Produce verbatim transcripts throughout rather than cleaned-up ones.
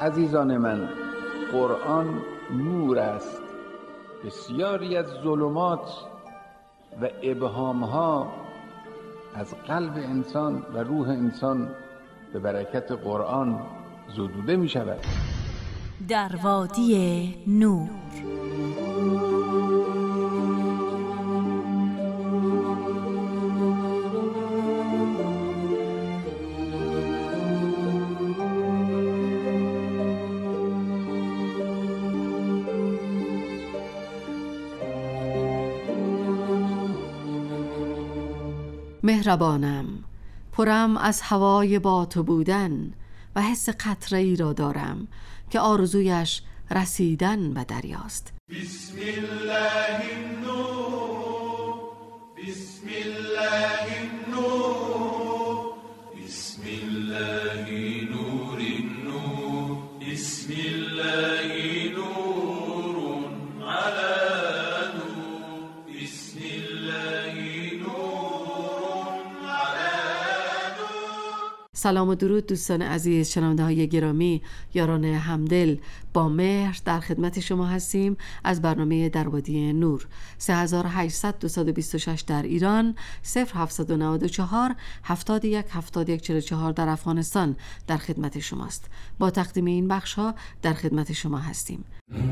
عزیزان من، قرآن نور است. بسیاری از ظلمات و ابهامها از قلب انسان و روح انسان به برکت قرآن زدوده می شود. در وادی نور. مهربانم، پرم از هوای با تو بودن و حس قطره ای را دارم که آرزویش رسیدن به دریاست. بسم الله النور، بسم الله النور، بسم الله نور النور، بسم الله نور على نور، بسم الله نور على نور. سلام و درود دوستان عزیز، شنونده های گرامی، یاران همدل، با مهر در خدمت شما هستیم از برنامه در وادی نور. سه هزار و هشتصد و بیست و شش در ایران، صفر هفتصد و نود و چهار هفتاد و یک هفتاد و یک چهل و چهار در افغانستان در خدمت شماست. با تقدیم این بخش ها در خدمت شما هستیم.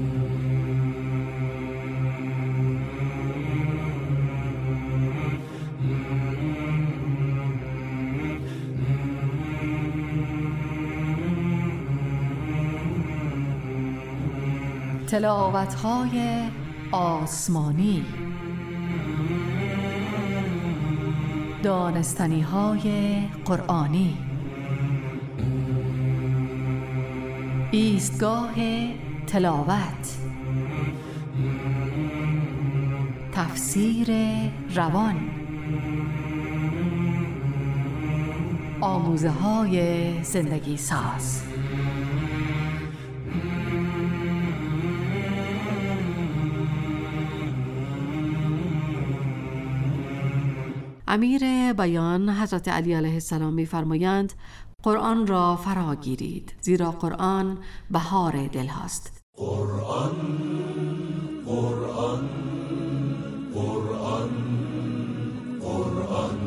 تلاوت‌های آسمانی، دانستنی‌های قرآنی، ایستگاه تلاوت، تفسیر روان، آموزه‌های زندگی ساز. امیر بیان حضرت علی علیه السلام می‌فرمایند قرآن را فرا گیرید، زیرا قرآن بهار دل هاست. قرآن قرآن قرآن قرآن.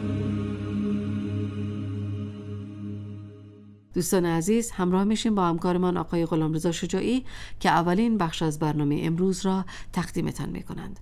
دوستان عزیز، همراه میشیم با همکارمان آقای غلامرضا شجاعی که اولین بخش از برنامه امروز را تقدیمتان می‌کنند.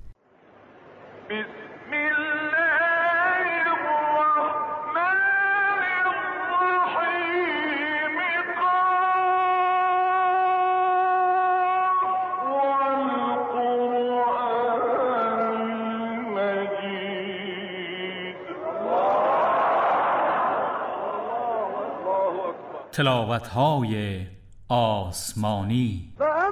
تلاوت‌های آسمانی.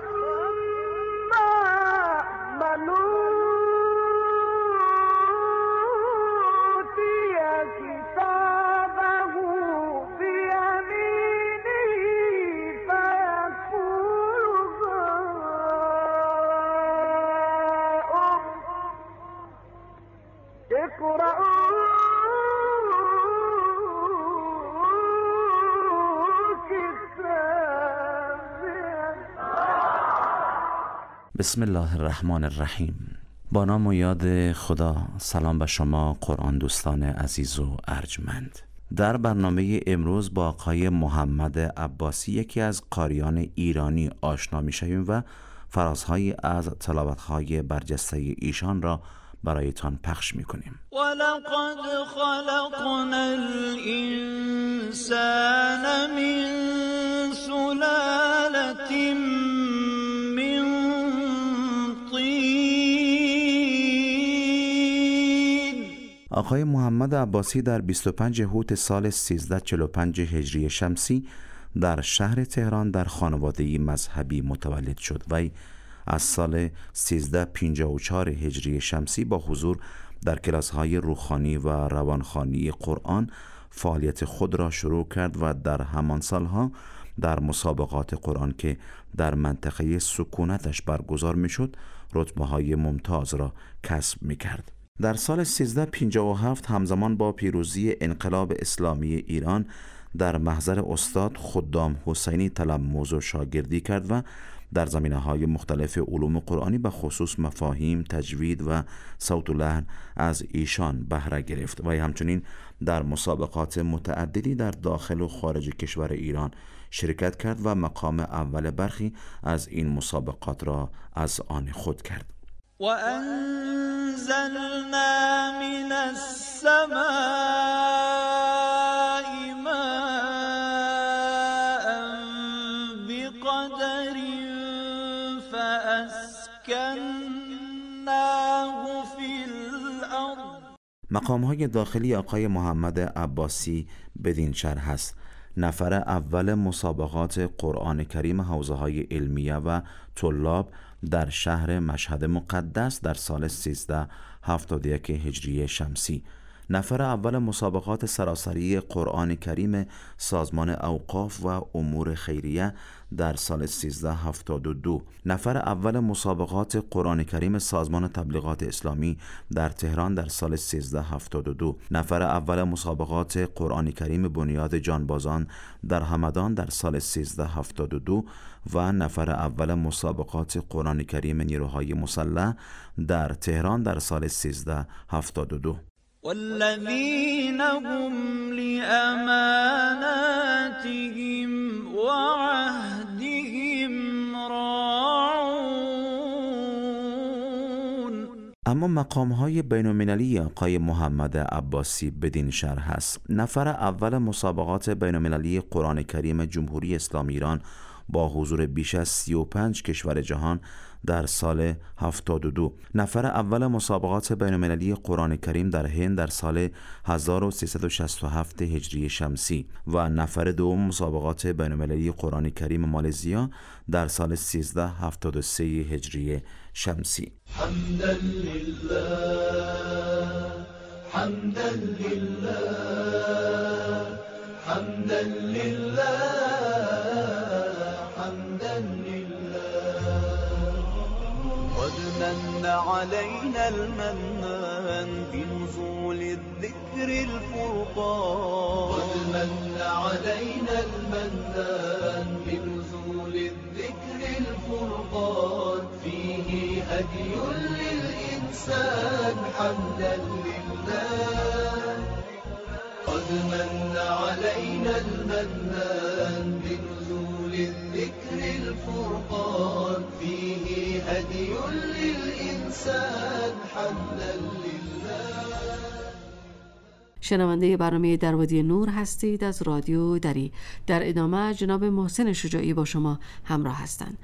بسم الله الرحمن الرحیم. با نام و یاد خدا. سلام به شما قرآن دوستان عزیز و ارجمند. در برنامه امروز با آقای محمد عباسی، یکی از قاریان ایرانی، آشنا می شویم و فرازهایی از تلاوت‌های برجسته ایشان را برایتان پخش می کنیم. ولقد خلقنا الانسان من سلالة من طین. آقای محمد عباسی در بیست و پنج هوت سال سیزده چهل و پنج هجری شمسی در شهر تهران در خانواده‌ای مذهبی متولد شد. وی از سال سیزده پنجاه و چهار هجری شمسی با حضور در کلاس‌های روحانی و روانخوانی قرآن فعالیت خود را شروع کرد و در همان سالها در مسابقات قرآن که در منطقه سکونتش برگزار می‌شد رتبه‌های ممتاز را کسب می‌کرد. در سال سیزده پنجاه و هفت همزمان با پیروزی انقلاب اسلامی ایران در محضر استاد خدام حسینی تلمذ و شاگردی کرد و در زمینه‌های مختلف علوم قرآنی به خصوص مفاهیم، تجوید و صوت و لحن از ایشان بهره گرفت و همچنین در مسابقات متعددی در داخل و خارج کشور ایران شرکت کرد و مقام اول برخی از این مسابقات را از آن خود کرد. و انزلنا من السماء ماء بقدر فاسکناه فی الارض. مقام‌های داخلی آقای محمد عباسی بدین شرح است: نفر اول مسابقات قرآن کریم حوزه‌های علمیه و طلاب در شهر مشهد مقدس در سال سیزده هفتاد و یک هجری شمسی. نفر اول مسابقات سراسری قرآن کریم سازمان اوقاف و امور خیریه در سال سیزده هفتاد و دو. نفر اول مسابقات قرآن کریم سازمان تبلیغات اسلامی در تهران در سال سیزده هفتاد و دو. نفر اول مسابقات قرآن کریم بنیاد جانبازان در همدان در سال سیزده هفتاد و دو و نفر اول مسابقات قرآن کریم نیروهای مسلح در تهران در سال سیزده هفتاد و دو. والذین هم لأماناتهم وعهدهم راعون. اما مقام‌های بین‌المللی آقای محمد عباسی بدین شرح است: نفر اول مسابقات بین‌المللی قرآن کریم جمهوری اسلامی ایران با حضور بیش از سی و پنج کشور جهان در سال هفتاد و دو. نفر اول مسابقات بین‌المللی قرآن کریم در هند در سال هزار و سیصد و شصت و هفت هجری شمسی و نفر دوم مسابقات بین‌المللی قرآن کریم مالزیا در سال سیزده هفتاد و سه هجری شمسی. حمدا لله حمدا لله حمدا لله حمدا لله قد من علينا المنان بنزول الذكر الفرقان قد من علينا المنان بنزول الذكر الفرقان فيه هدي للإنسان حمدا لله قد من علينا المنان بنزول الذكر الفرقان فيه هدي للإنسان حمدا لله. شنونده برنامه در وادی نور هستید از رادیو دری. در ادامه جناب محسن شجاعی با شما همراه هستند.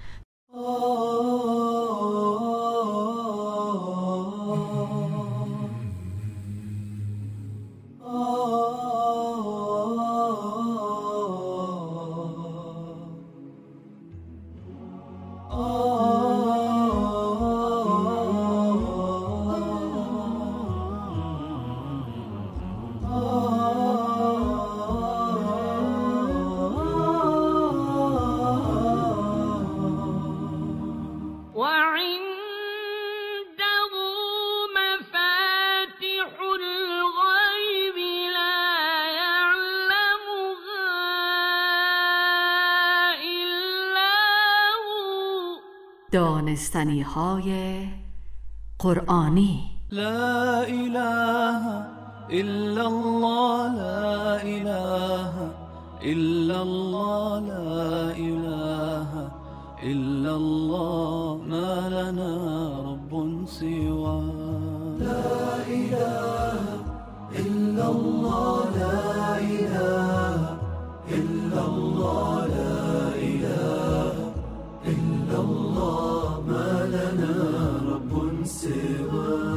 دانستنی های قرآنی. لا اله الا الله لا اله الا الله لا اله الا الله ما لنا رب سوى لا اله الا الله لا اله الا الله لا اله الا الله ما لنا رب سوى.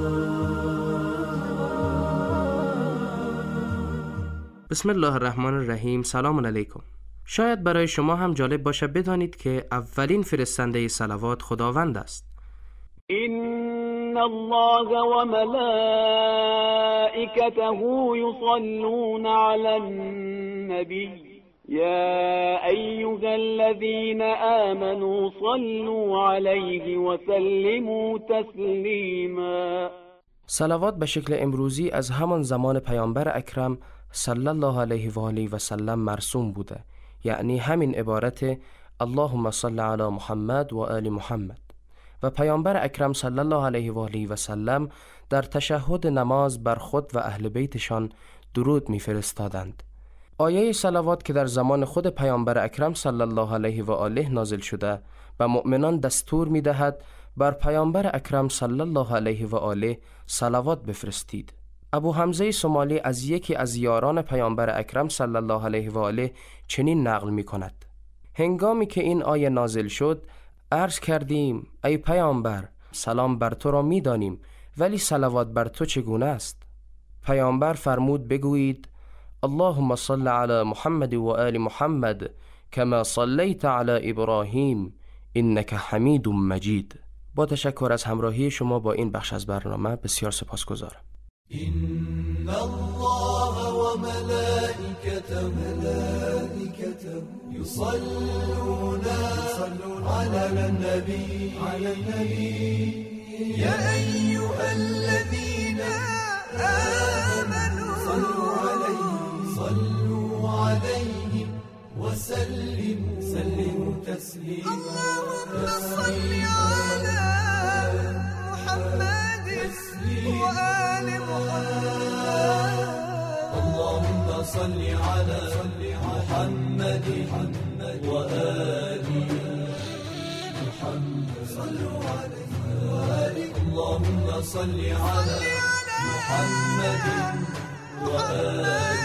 بسم الله الرحمن الرحیم. سلام علیکم. شاید برای شما هم جالب باشه بدانید که اولین فرستنده صلوات خداوند است. ان الله و ملائکته یصلون علی النبی یا ایها الذین آمنوا صلوا علیه و سلموا تسلیما. صلوات به شکل امروزی از همان زمان پیامبر اکرم صلی الله علیه و آله و سلم مرسوم بوده، یعنی همین عبارت اللهم صل علی محمد و آل محمد. و پیامبر اکرم صلی الله علیه و آله و سلم در تشهد نماز بر خود و اهل بیتشان درود می‌فرستادند. آیه صلوات که در زمان خود پیامبر اکرم صلی الله علیه و آله نازل شده و مؤمنان دستور می‌دهد بر پیامبر اکرم صلی الله علیه و آله صلوات بفرستید. ابو حمزه سومالی از یکی از یاران پیامبر اکرم صلی الله علیه و آله چنین نقل می‌کند: هنگامی که این آیه نازل شد عرض کردیم ای پیامبر، سلام بر تو را می‌دانیم ولی صلوات بر تو چگونه است؟ پیامبر فرمود بگویید اللهم صل علی محمد و آل محمد کما صلیت علی ابراهیم انک حمید مجید. با تشکر از همراهی شما با این بخش از برنامه بسیار سپاسگزارم. إن الله وملائكته ملائكته يصلون على النبي على النبي يا أيها الذين آمنوا صلوا عليه صلوا عليه وسلموا سلموا تسليما اللهم صل على محمد وآل محمد اللهم صل على محمد وآل محمد صلوا عليه اللهم صل على محمد وآل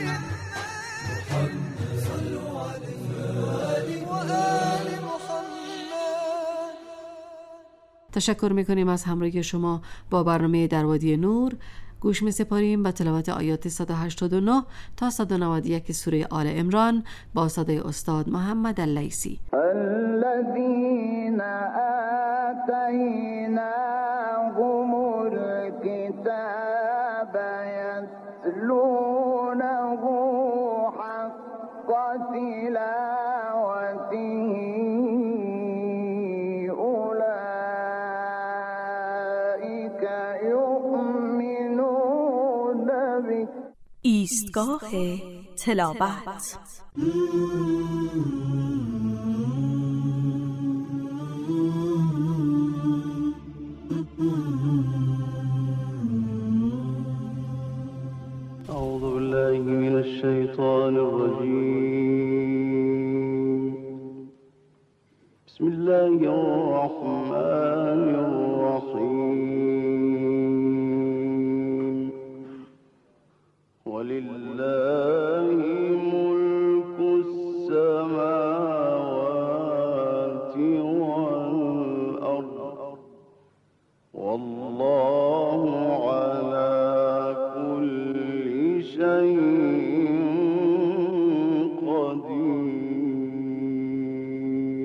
محمد صلوا عليه وآل محمد. تشکر میکنیم از همراهی شما با برنامه در وادی نور. گوش می‌سپاریم به تلاوت آیات صد و هشتاد و نه تا صد و نود و یک سوره آل عمران با صدای استاد محمد اللیثی. الذين آتيناهم الكتاب يتلونه حق تلاوته ایستگاه تلاوت. أعوذ بالله من الشيطان الرجيم. بسم الله الرحمن الرحيم. ولله ملك السماوات والأرض والله على كل شيء قدير.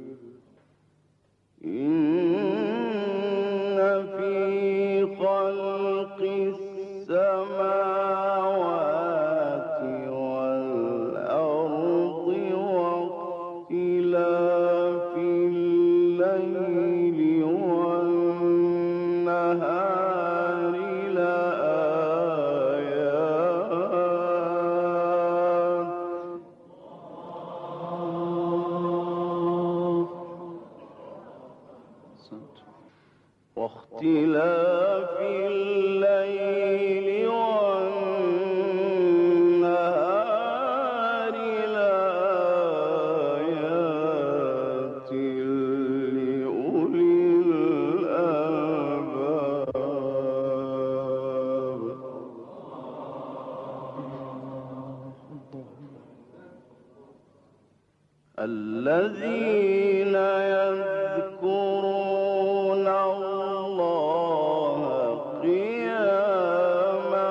إن في خلق السماوات والأرض واختلاف الليل والنهار لآيات واختلاف الليل والنهار لآيات لأولي الألباب. الذين يذكرون الله قياما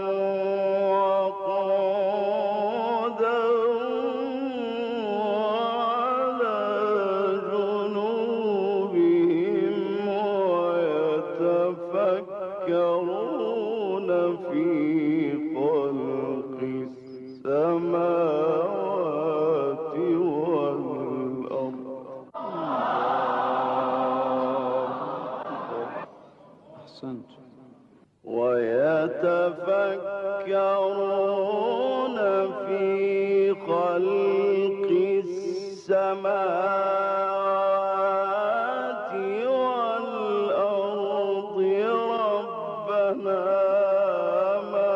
وقعودا وعلى جنوبهم ويتفكرون في خلق السماوات والأرض السماوات والأرض ربنا ما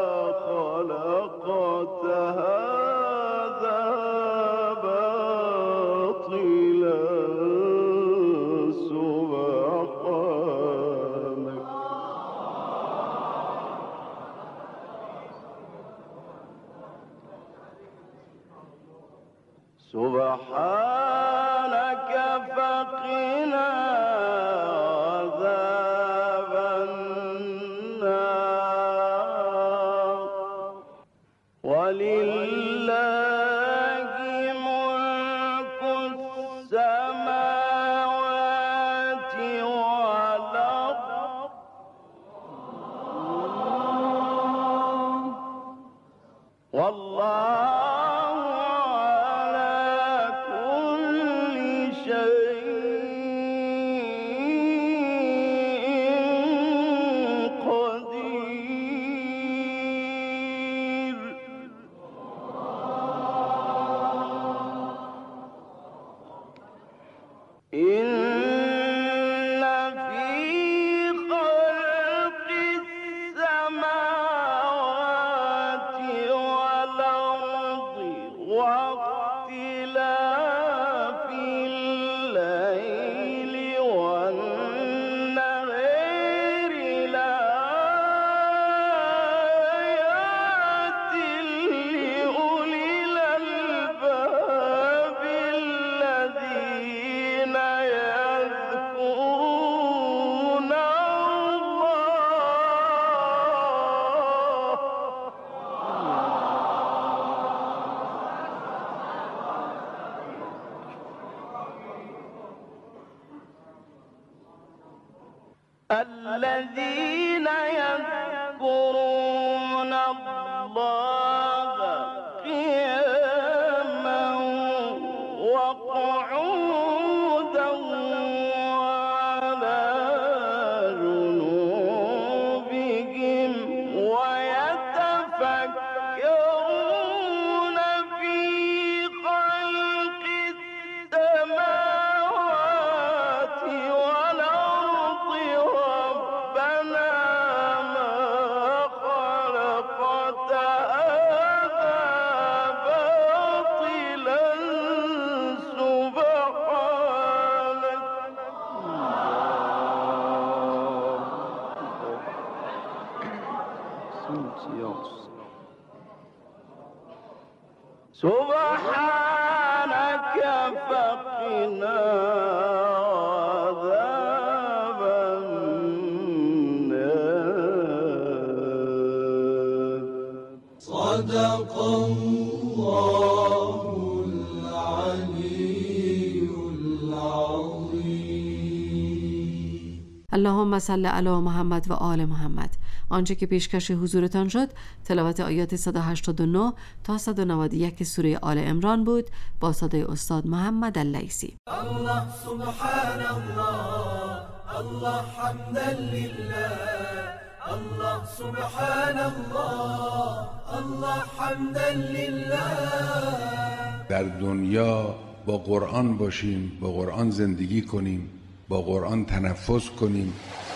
خلقت هذا باطلا سبحانك سبحانك فقنا عذاب النار ولله ملك السماوات والأرض والله الذين يذكرون الله قياما وقعودا وعلى جنوبهم ويتفكرون في خلق السماوات والأرض ربنا ما خلقت هذا باطلا سبحانك سبحانك فقنا عذاب النار صدق الله العلي العظيم. اللهم صل علی محمد و آل محمد. آنچه که پیشکش حضورتان شد تلاوت آیات صد و هشتاد و نه تا صد و نود و یک سوره آل عمران بود با صدای استاد محمد اللیثی. الله سبحان الله الله حمدا لله الله سبحان الله الله حمدا لله. در دنیا با قرآن باشیم، با قرآن زندگی کنیم، با قرآن تنفس کنیم.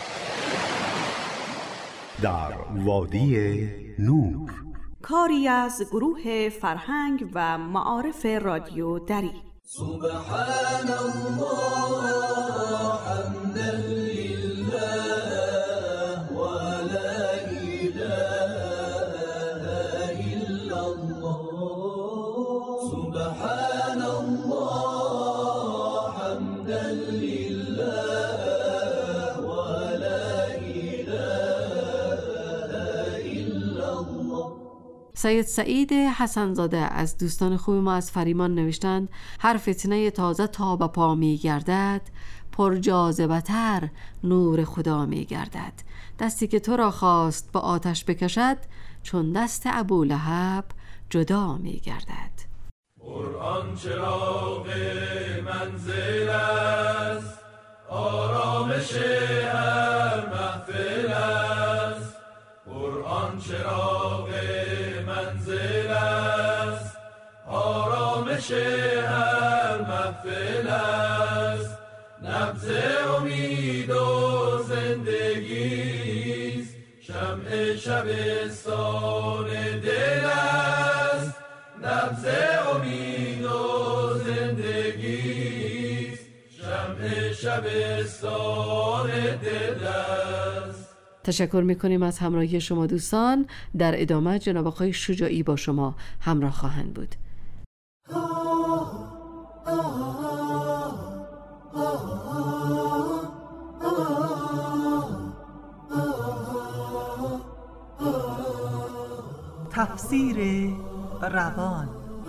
در وادی نور، کاری از گروه فرهنگ و معارف رادیو دری. سبحان الله حمدا لله و لا اله الا الله. سبحان الله حمدا لله و لا اله الا الله. سید سعید حسنزاده از دوستان خوب ما از فریمان نوشتند: هر فتنه تازه تا به پا می گردد، پر جاذبه‌تر نور خدا می گردد. دستی که تو را خواست با آتش بکشد، چون دست ابولهب جدا می گردد. قرآن چراغ منزل است، آرامش هر محفل است. قرآن چراغ منزل است، آرامش هر محفل است، نبض امید و زندگیست، شمع شبستان دل است، نبض امید و زندگیست، شمع شبستان دل است. تشکر میکنیم از همراهی شما دوستان. در ادامه جناب آقای شجاعی با شما همراه خواهند بود. تفسیر روان.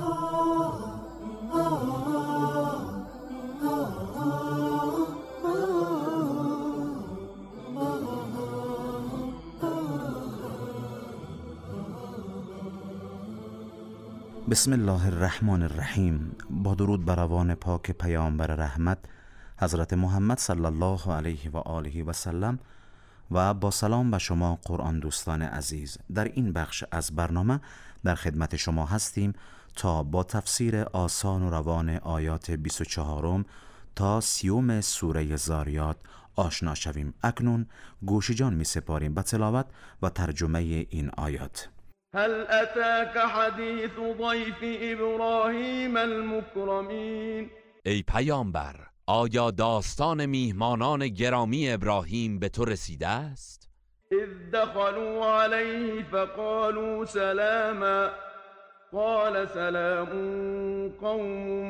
بسم الله الرحمن الرحیم. با درود بر روان پاک پیامبر رحمت حضرت محمد صلی الله علیه و آله و سلم و با سلام به شما قرآن دوستان عزیز. در این بخش از برنامه در خدمت شما هستیم تا با تفسیر آسان و روان آیات بیست و چهارم تا سیوم سوره زاریات آشنا شویم. اکنون گوش جان می سپاریم به تلاوت و ترجمه این آیات. هل اتاک حدیث ضیف ابراهیم المکرمین. ای پیامبر، آیا داستان میهمانان گرامی ابراهیم به تو رسیده است؟ اذ دخلوا علیه فقالوا سلاما قال سلام قوم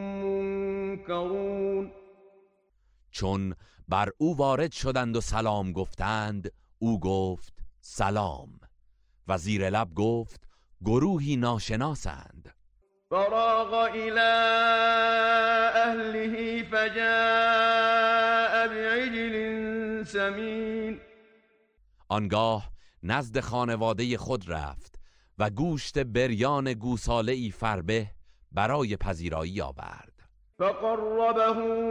منکرون. چون بر او وارد شدند و سلام گفتند، او گفت سلام و زیر لب گفت گروهی ناشناسند. فراغ الى اهله فجاء بعجل سمین. آنگاه نزد خانواده خود رفت و گوشت بریان گوساله‌ای فربه برای پذیرایی آورد. فقربه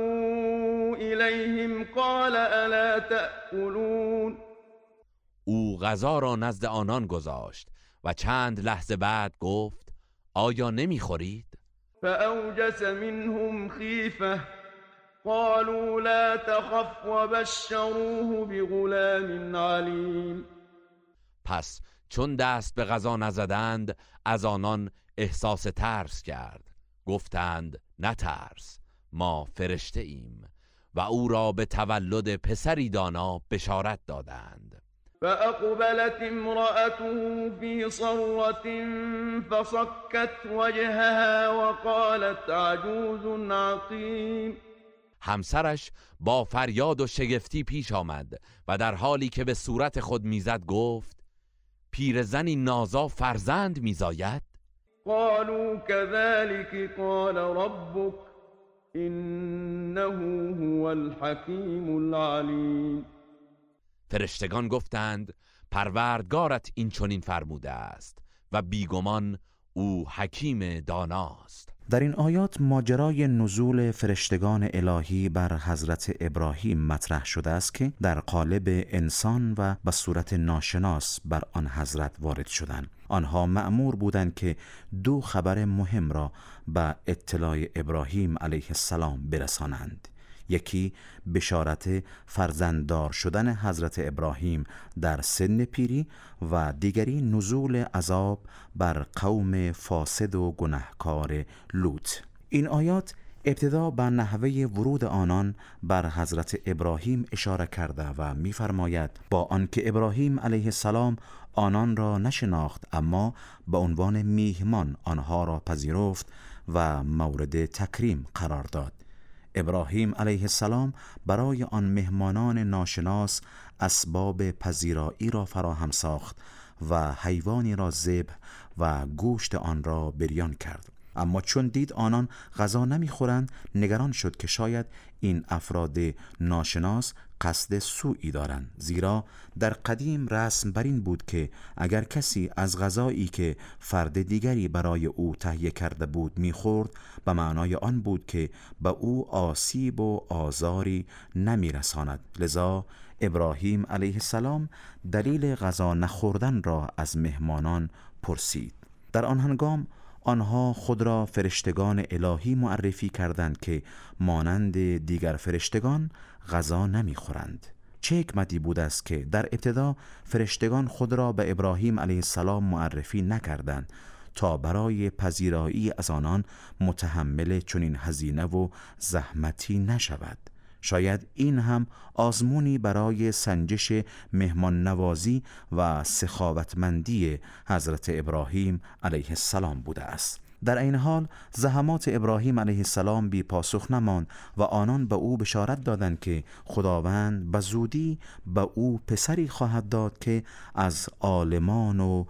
الیهم قال الا تأکلون. او غذا را نزد آنان گذاشت و چند لحظه بعد گفت آیا نمیخورید؟ فأوجس منهم خیفه قالوا لا تخف وبشروه بغلام علیم. پس چون دست به غذا نزدند از آنان احساس ترس کرد. گفتند نترس، ما فرشته ایم، و او را به تولد پسری دانا بشارت دادند. فأقبلت امرأته في صرة فصكت وجهها وقالت عجوز عقيم. همسرش با فریاد و شگفتی پیش آمد و در حالی که به صورت خود میزد گفت پیرزنی نازا فرزند میزاید؟ قالوا كذلك قال ربك إنه هو الحكيم العليم. فرشتگان گفتند پروردگارت این چنین فرموده است و بیگمان او حکیم داناست. در این آیات ماجرای نزول فرشتگان الهی بر حضرت ابراهیم مطرح شده است که در قالب انسان و به صورت ناشناس بر آن حضرت وارد شدند. آنها مأمور بودند که دو خبر مهم را به اطلاع ابراهیم علیه السلام برسانند. یکی بشارت فرزنددار شدن حضرت ابراهیم در سن پیری و دیگری نزول عذاب بر قوم فاسد و گناهکار لوط. این آیات ابتدا به نحوه ورود آنان بر حضرت ابراهیم اشاره کرده و می‌فرماید با آنکه ابراهیم علیه السلام آنان را نشناخت اما به عنوان میهمان آنها را پذیرفت و مورد تکریم قرار داد. ابراهیم علیه السلام برای آن مهمانان ناشناس اسباب پذیرایی را فراهم ساخت و حیوانی را ذبح و گوشت آن را بریان کرد. اما چون دید آنان غذا نمیخورند نگران شد که شاید این افراد ناشناس قصد سوئی دارند، زیرا در قدیم رسم بر این بود که اگر کسی از غذایی که فرد دیگری برای او تهیه کرده بود میخورد به معنای آن بود که به او آسیب و آزاری نمیرساند. لذا ابراهیم علیه السلام دلیل غذا نخوردن را از مهمانان پرسید. در آن هنگام آنها خود را فرشتگان الهی معرفی کردند که مانند دیگر فرشتگان غذا نمیخورند. چه حکمتی بود است که در ابتدا فرشتگان خود را به ابراهیم علیه السلام معرفی نکردند تا برای پذیرایی از آنان متحمل چنین هزینه و زحمتی نشود. شاید این هم آزمونی برای سنجش مهمان نوازی و سخاوتمندی حضرت ابراهیم علیه السلام بوده است. در این حال زحمات ابراهیم علیه السلام بی پاسخ نماند و آنان به او بشارت دادند که خداوند به زودی به او پسری خواهد داد که از عالمان و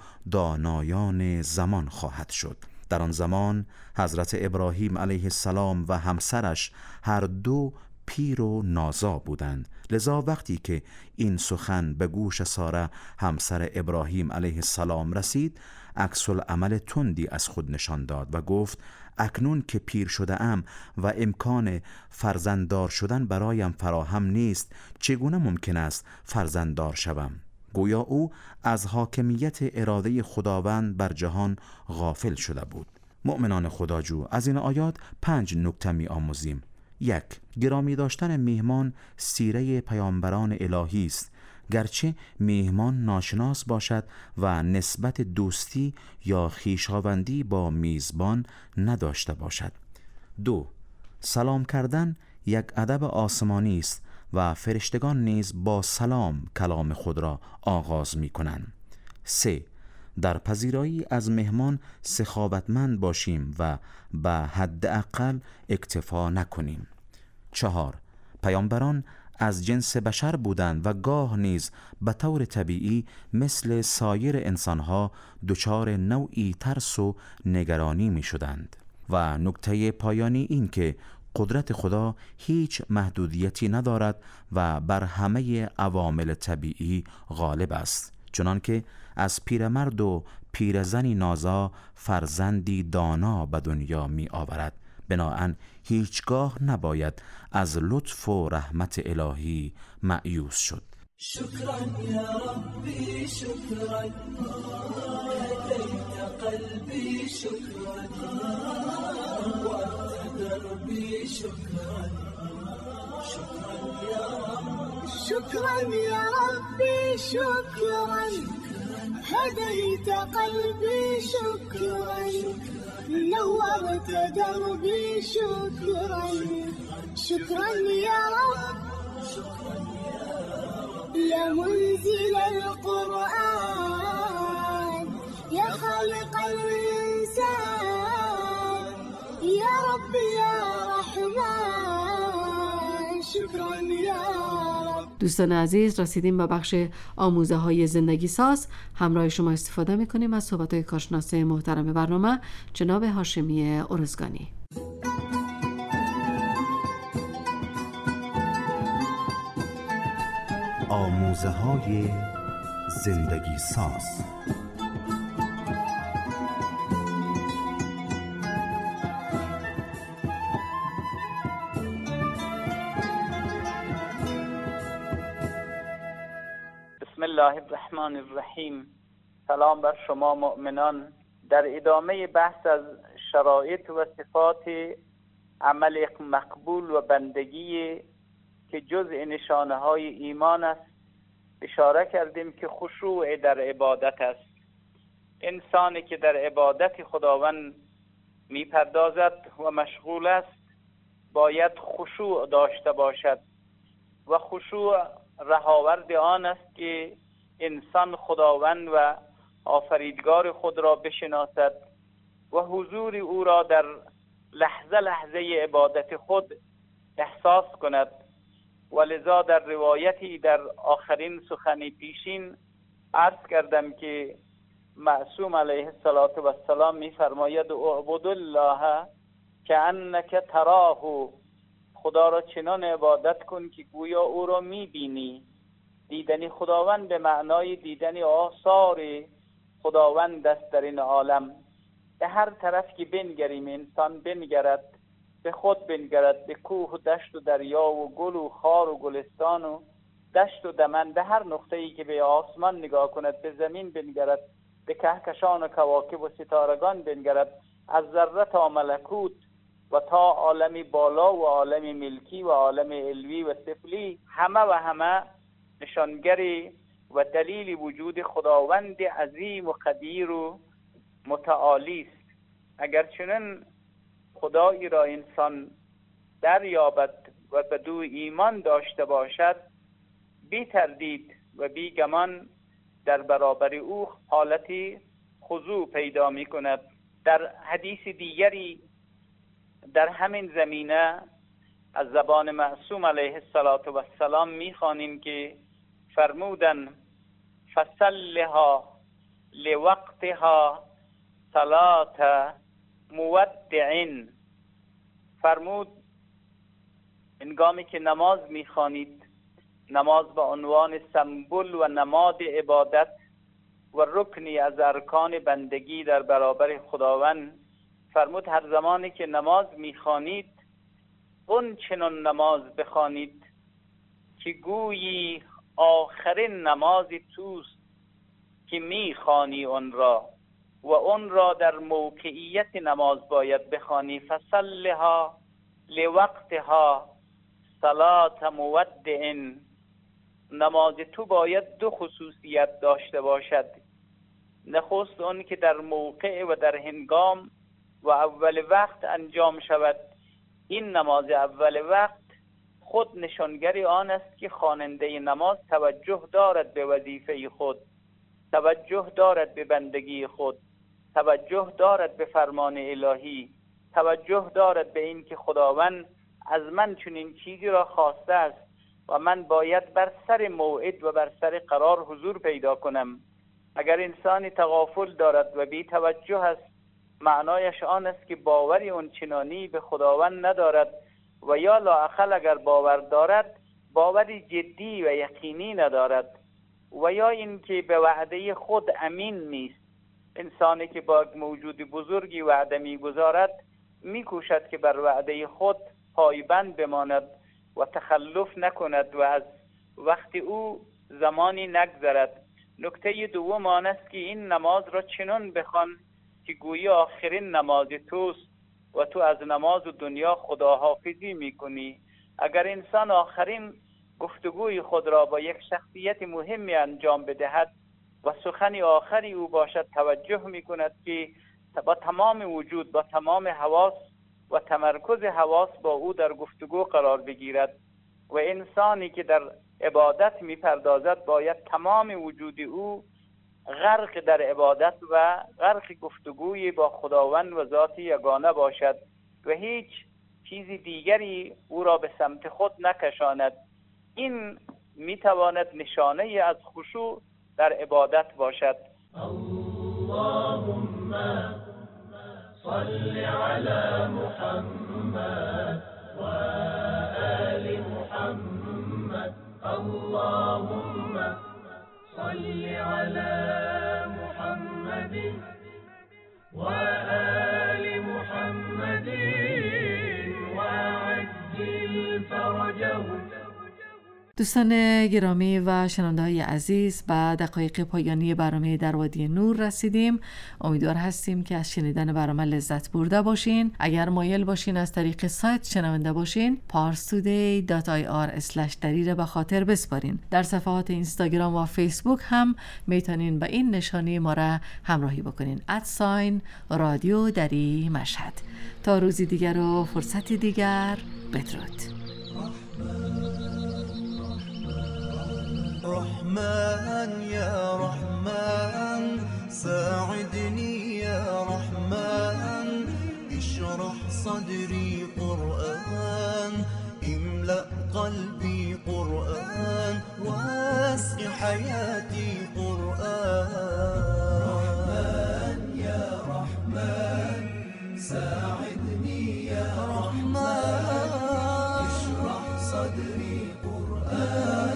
دانایان زمان خواهد شد. در آن زمان حضرت ابراهیم علیه السلام و همسرش هر دو پیر و نازا بودند. لذا وقتی که این سخن به گوش ساره همسر ابراهیم علیه السلام رسید، عکس العمل تندی از خود نشان داد و گفت اکنون که پیر شده ام و امکان فرزنددار شدن برایم فراهم نیست، چگونه ممکن است فرزنددار شوم؟ گویا او از حاکمیت اراده خداوند بر جهان غافل شده بود. مؤمنان خداجو، از این آیات پنج نکته می آموزیم. یک، گرامی داشتن میهمان سیره پیامبران الهی است، گرچه میهمان ناشناس باشد و نسبت دوستی یا خویشاوندی با میزبان نداشته باشد. دو، سلام کردن یک ادب آسمانی است و فرشتگان نیز با سلام کلام خود را آغاز می کنند. سه، در پذیرایی از مهمان سخاوتمند باشیم و به حداقل اکتفا نکنیم. چهار، پیامبران از جنس بشر بودند و گاه نیز به طور طبیعی مثل سایر انسانها دچار نوعی ترس و نگرانی می شدند. و نکته پایانی این که قدرت خدا هیچ محدودیتی ندارد و بر همه عوامل طبیعی غالب است، چنانکه از پیرمرد و پیرزنی نازا فرزندی دانا به دنیا می آورد. بناهن هیچگاه نباید از لطف و رحمت الهی مأیوس شد. شکرا یا ربی شکرا هدیت قلبی شکرا وقت دربی شکرا شکرا یا رب شکرا یا ربی شکرا هديت قلبي شكرا نورت دربي شكرا شكرا يا رب يا منزل القرآن يا خالق الإنسان يا رب يا رحمن شكرا يا دوستان عزیز، رسیدیم به بخش آموزه های زندگی ساز. همراه شما استفاده میکنیم از صحبت های کارشناس محترم برنامه جناب هاشمی ارزگانی. آموزه های زندگی ساز. بسم الله الرحمن الرحیم. سلام بر شما مؤمنان. در ادامه بحث از شرایط و صفات عمل مقبول و بندگی که جزء نشانه های ایمان است اشاره کردیم که خشوع در عبادت است. انسانی که در عبادت خداوند می پردازد و مشغول است باید خشوع داشته باشد و خشوع رهاورد آن است که انسان خداوند و آفریدگار خود را بشناسد و حضور او را در لحظه لحظه عبادت خود احساس کند. ولذا در روایتی در آخرین سخن پیشین عرض کردم که معصوم علیه السلام می فرماید اعبد الله کأنک تراه، خدا را چنان عبادت کن که گویا او را می بینی. دیدن خداوند به معنای دیدن آثار خداوند است در این عالم. به هر طرف که بنگریم انسان بنگرد، به خود بنگرد، به کوه و دشت و دریا و گل و خار و گلستان و دشت و دمن، به هر نقطه‌ای که به آسمان نگاه کند، به زمین بنگرد، به کهکشان و کواکب و ستارگان بنگرد، از ذره تا ملکوت و تا عالم بالا و عالم ملکی و عالم علوی و سفلی، همه و همه نشانگری و دلیل وجود خداوند عظیم و قدیر و متعالی است. اگر چنین خدایی را انسان دریابد و به دو ایمان داشته باشد، بی تردید و بی گمان در برابر او حالتی خضوع پیدا می کند. در حدیث دیگری در همین زمینه از زبان معصوم علیه السلام می خوانیم که فرمودن فصلها لوقتها صلاة مودع. فرمود هنگامی که نماز می خوانید، نماز به عنوان سمبل و نماد عبادت و رکنی از ارکان بندگی در برابر خداوند، فرمود هر زمانی که نماز میخوانید اون چنان نماز بخوانید که گویی آخرین نمازی توست که میخوانی اون را و اون را در موقعیت نماز باید بخوانی. فصلها لوقتها صلاة مودع. نماز تو باید دو خصوصیت داشته باشد. نخست اون که در موقع و در هنگام و اول وقت انجام شود. این نماز اول وقت خود نشانگری آن است که خواننده نماز توجه دارد به وظیفه خود، توجه دارد به بندگی خود، توجه دارد به فرمان الهی، توجه دارد به این که خداوند از من چنین چیزی را خواسته است و من باید بر سر موعد و بر سر قرار حضور پیدا کنم. اگر انسانی تغافل دارد و بی توجه است، معنایش آن است که باوری اون چنانی به خداوند ندارد و یا لااقل اگر باور دارد باوری جدی و یقینی ندارد و یا اینکه به وعده خود امین نیست. انسانی که با موجود بزرگی وعده میگذارد میکوشد که بر وعده خود پایبند بماند و تخلف نکند و از وقت او زمانی نگذرد. نکته دوم آن است که این نماز را چنان بخوان که گویی آخرین نماز توست و تو از نماز و دنیا خداحافظی میکنی. اگر انسان آخرین گفتگوی خود را با یک شخصیت مهمی انجام بدهد و سخن آخری او باشد، توجه میکند که با تمام وجود، با تمام حواس و تمرکز حواس با او در گفتگو قرار بگیرد. و انسانی که در عبادت میپردازد باید تمام وجود او غرق در عبادت و غرق گفتگوی با خداوند و ذات یگانه باشد و هیچ چیز دیگری او را به سمت خود نکشاند. این میتواند نشانه از خشوع در عبادت باشد. اللهم صل على محمد و آل محمد. اللهم صل على محمد و آل محمد وعجل فرجهم. دوستان گرامی و شنونده‌های عزیز، به دقایق پایانی برنامه در وادی نور رسیدیم. امیدوار هستیم که از شنیدن برنامه لذت برده باشین. اگر مایل باشین از طریق سایت شنونده باشین، parstoday دات آی آر اسلش دری را به خاطر بسپارین. در صفحات اینستاگرام و فیسبوک هم میتونین به این نشانی ما را همراهی بکنین، ادساین رادیو دری مشهد. تا روزی دیگر و فرصتی دیگر، بدرود. رحمن يا رحمن ساعدني يا رحمن اشرح صدري قرآن املأ قلبي قرآن واسق حياتي قرآن. رحمن يا رحمن ساعدني يا رحمن اشرح صدري قرآن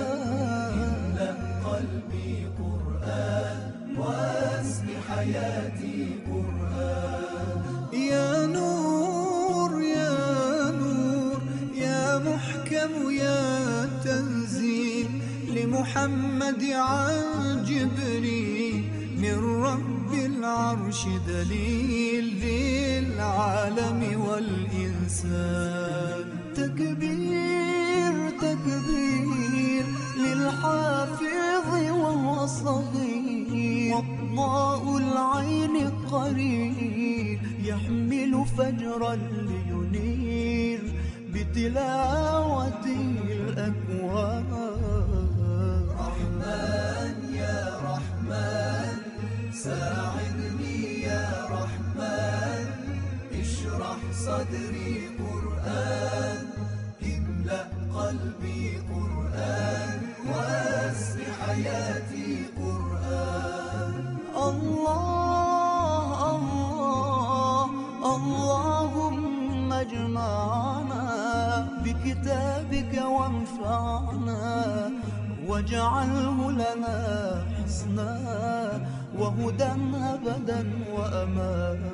حياتي قرآن. يا نور يا نور يا محكم يا تنزيل لمحمد عن جبريل من رب العرش دليل. والإنسان. تكبير تكبير للحافظ وهو صغير، وضاء العين قرير يحمل فجرا لينير بتلاوته الأكوان. رحمن يا رحمن ساعدني يا رحمن، اشرح صدري قرآن، املأ قلبي قرآن، واسع حياتي قرآن. الله الله اللهم اجمعنا بكتابك وانفعنا، واجعله لنا حسنا وهدى أبدا وأمان.